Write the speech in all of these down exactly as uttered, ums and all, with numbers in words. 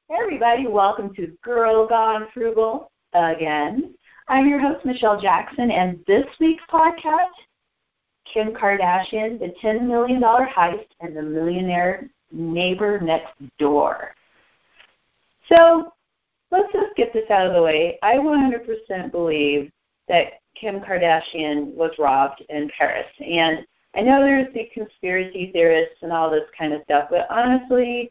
Hey everybody, welcome to Girl Gone Frugal again. I'm your host, Michelle Jackson, and this week's podcast, Kim Kardashian, the ten million dollars heist, and the millionaire neighbor next door. So let's just get this out of the way. I one hundred percent believe that Kim Kardashian was robbed in Paris. And I know there's the conspiracy theorists and all this kind of stuff, but honestly,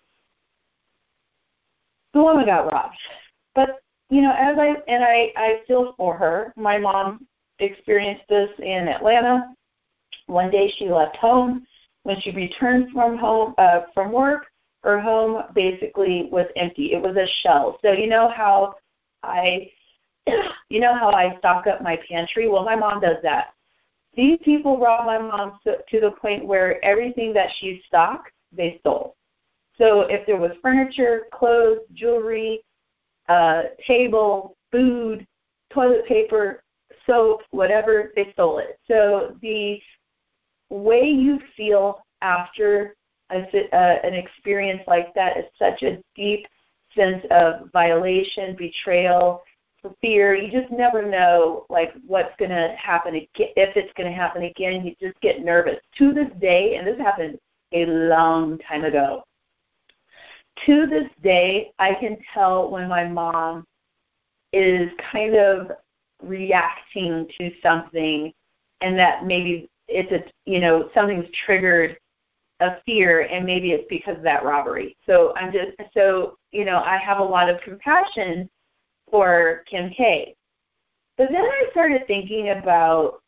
the woman got robbed. But, you know, as I, and I, I feel for her. My mom experienced this in Atlanta. One day she left home. When she returned from home, uh, from work, her home basically was empty. It was a shell. So you know how I, you know how I stock up my pantry? Well, my mom does that. These people robbed my mom to, to the point where everything that she stocked, they stole. So if there was furniture, clothes, jewelry, uh, table, food, toilet paper, soap, whatever, they stole it. So the way you feel after a, uh, an experience like that is such a deep sense of violation, betrayal, fear. You just never know, like, what's going to happen, if it's going to happen again. You just get nervous. To this day, and this happened a long time ago, to this day, I can tell when my mom is kind of reacting to something and that maybe it's a, you know, something's triggered a fear, and maybe it's because of that robbery. So I'm just, so, you know, I have a lot of compassion for Kim K. But then I started thinking about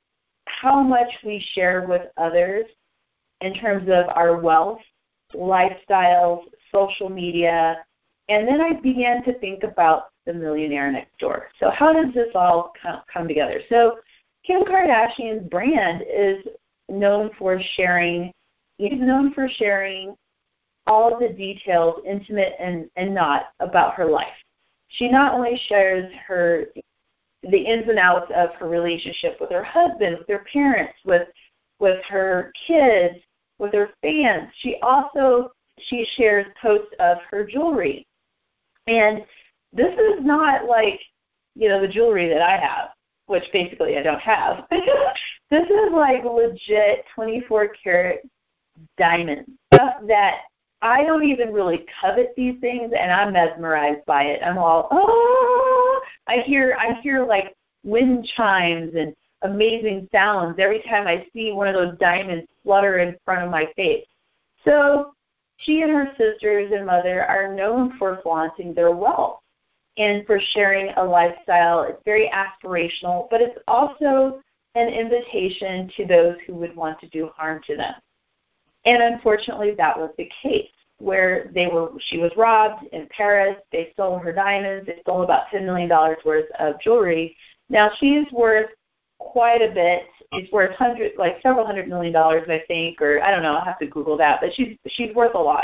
how much we share with others in terms of our wealth, lifestyles, social media, and then I began to think about the millionaire next door. So how does this all come together? So Kim Kardashian's brand is known for sharing, is known for sharing all the details, intimate and, and not, about her life. She not only shares her the ins and outs of her relationship with her husband, with her parents, with with her kids, with her fans. She also she shares posts of her jewelry. And this is not like, you know, the jewelry that I have, which basically I don't have. This is like legit twenty-four karat diamonds, stuff that I don't even really covet these things, and I'm mesmerized by it. I'm all, oh, I hear, I hear like wind chimes and amazing sounds every time I see one of those diamonds flutter in front of my face. So she and her sisters and mother are known for flaunting their wealth and for sharing a lifestyle. It's very aspirational, but it's also an invitation to those who would want to do harm to them. And unfortunately, that was the case, where they were. She was robbed in Paris. They stole her diamonds. They stole about ten million dollars worth of jewelry. Now, she's worth quite a bit. It's worth hundred, like several hundred million dollars, I think, or I don't know. I'll have to Google that. But she's she's worth a lot.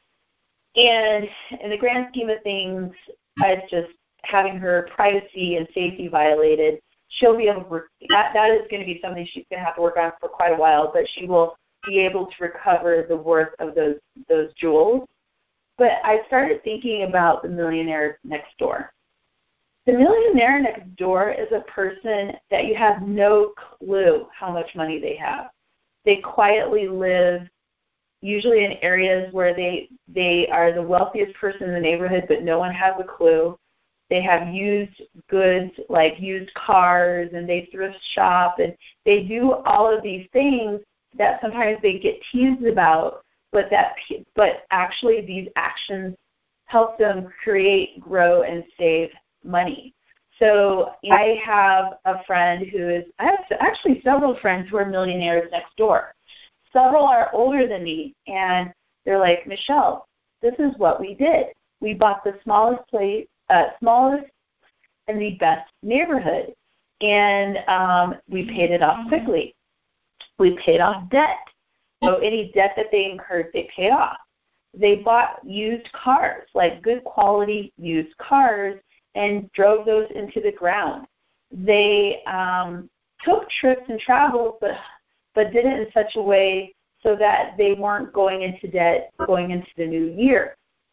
And in the grand scheme of things, it's just having her privacy and safety violated. She'll be able to. That that is going to be something she's going to have to work on for quite a while. But she will be able to recover the worth of those those jewels. But I started thinking about the millionaire next door. The millionaire next door is a person that you have no clue how much money they have. They quietly live, usually in areas where they they are the wealthiest person in the neighborhood, but no one has a clue. They have used goods like used cars, and they thrift shop, and they do all of these things that sometimes they get teased about, but that but actually these actions help them create, grow, and save money. So I have a friend who is, I have actually several friends who are millionaires next door. Several are older than me, and they're like, Michelle, this is what we did. We bought the smallest place, uh, smallest and the best neighborhood, and um, we paid it off quickly. We paid off debt. So any debt that they incurred, they paid off. They bought used cars, like good quality used cars, and drove those into the ground. They um, took trips and traveled, but but did it in such a way so that they weren't going into debt going into the new year.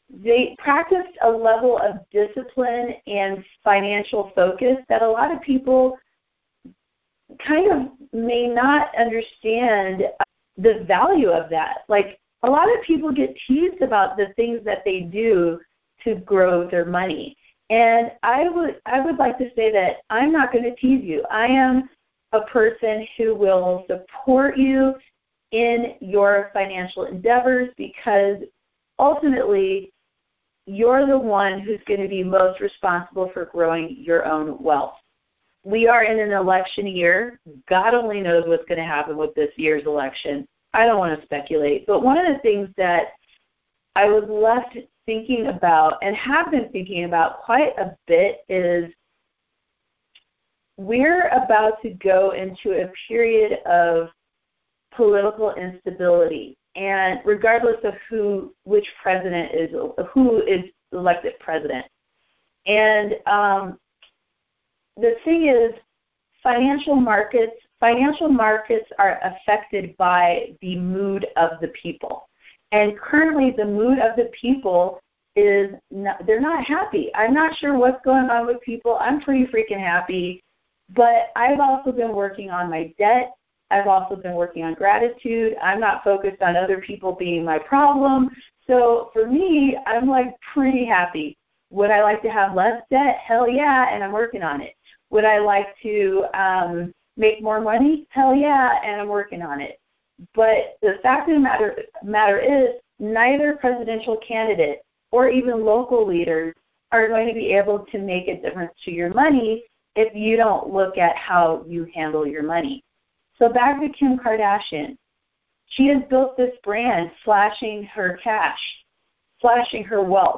they practiced a level of discipline and financial focus that a lot of people kind of may not understand the value of that. Like, a lot of people get teased about the things that they do to grow their money. And I would I would like to say that I'm not going to tease you. I am a person who will support you in your financial endeavors, because ultimately you're the one who's going to be most responsible for growing your own wealth. We are in an election year. God only knows what's going to happen with this year's election. I don't want to speculate, but one of the things that I was left thinking about and have been thinking about quite a bit is we're about to go into a period of political instability, and regardless of who, which president is, who is elected president. And um, the thing is, financial markets, financial markets are affected by the mood of the people. And currently the mood of the people is, not, they're not happy. I'm not sure what's going on with people. I'm pretty freaking happy. But I've also been working on my debt. I've also been working on gratitude. I'm not focused on other people being my problem. So for me, I'm like pretty happy. Would I like to have less debt? Hell yeah, and I'm working on it. Would I like to um, make more money? Hell yeah, and I'm working on it. But the fact of the matter, matter is, neither presidential candidate or even local leaders are going to be able to make a difference to your money if you don't look at how you handle your money. So back to Kim Kardashian. She has built this brand flashing her cash, flashing her wealth.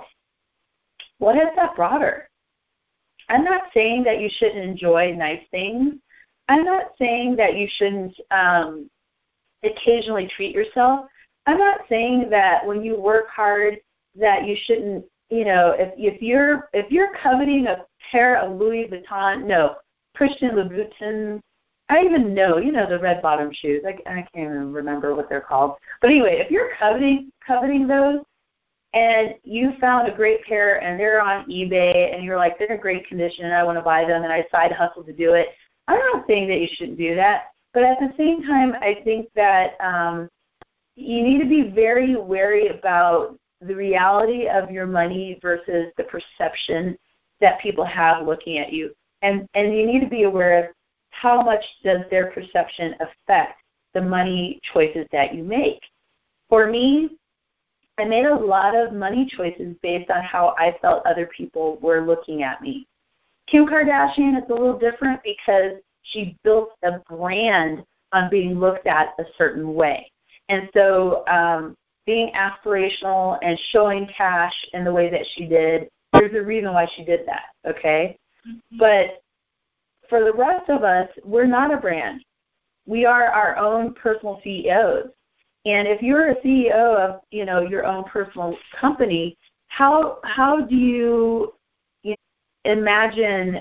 What has that brought her? I'm not saying that you shouldn't enjoy nice things. I'm not saying that you shouldn't um, occasionally treat yourself. I'm not saying that when you work hard that you shouldn't, you know, if if you're if you're coveting a pair of Louis Vuitton, no, Christian Louboutin, I even know, you know, the red bottom shoes. I, I can't even remember what they're called. But anyway, if you're coveting coveting those and you found a great pair and they're on eBay and you're like, they're in great condition and I want to buy them and I side hustle to do it, I'm not saying that you shouldn't do that. But at the same time, I think that um, you need to be very wary about the reality of your money versus the perception that people have looking at you. And, and you need to be aware of how much does their perception affect the money choices that you make. For me, I made a lot of money choices based on how I felt other people were looking at me. Kim Kardashian is a little different because she built a brand on being looked at a certain way. And so um, being aspirational and showing cash in the way that she did, there's a reason why she did that, okay? Mm-hmm. But for the rest of us, we're not a brand. We are our own personal C E Os. And if you're a C E O of, you know, your own personal company, how how do you, you know, imagine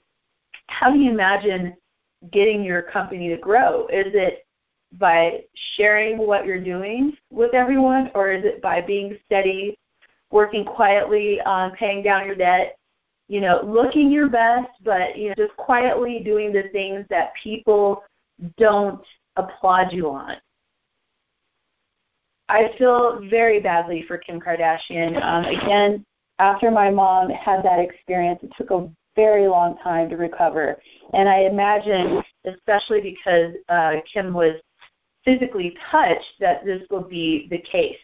how do you imagine getting your company to grow? Is it by sharing what you're doing with everyone, or is it by being steady, working quietly on paying down your debt, you know, looking your best, but, you know, just quietly doing the things that people don't applaud you on? I feel very badly for Kim Kardashian. Um, again, after my mom had that experience, it took a very long time to recover. And I imagine, especially because uh, Kim was physically touched, that this will be the case.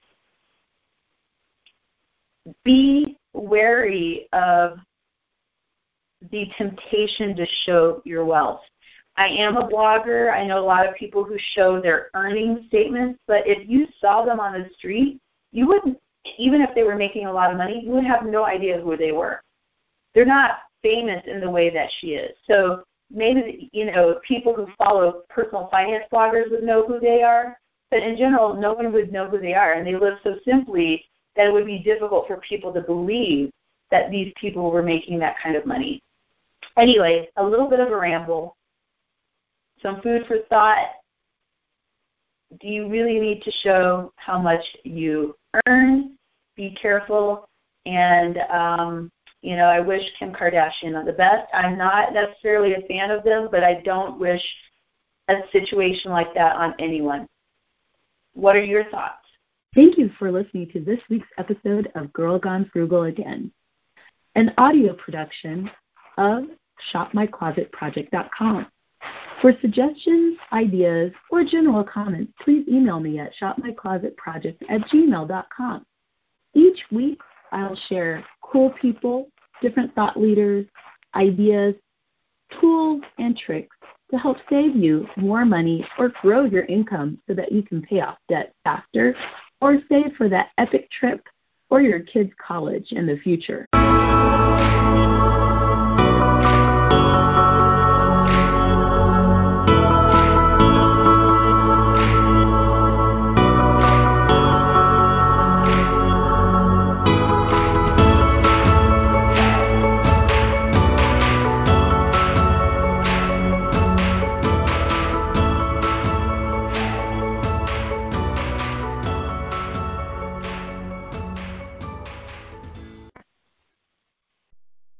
Be wary of the temptation to show your wealth. I am a blogger. I know a lot of people who show their earning statements, but if you saw them on the street, you wouldn't, even if they were making a lot of money, you would have no idea who they were. They're not famous in the way that she is. So maybe, you know, people who follow personal finance bloggers would know who they are, but in general, no one would know who they are, and they live so simply that it would be difficult for people to believe that these people were making that kind of money. Anyway, a little bit of a ramble. Some food for thought. Do you really need to show how much you earn? Be careful And, um, you know, I wish Kim Kardashian the best. I'm not necessarily a fan of them, but I don't wish a situation like that on anyone. What are your thoughts? Thank you for listening to this week's episode of Girl Gone Frugal Again, an audio production of shop my closet project dot com. For suggestions, ideas, or general comments, please email me at shop my closet project at gmail dot com. Each week, I'll share cool people, different thought leaders, ideas, tools, and tricks to help save you more money or grow your income so that you can pay off debt faster or save for that epic trip or your kids' college in the future.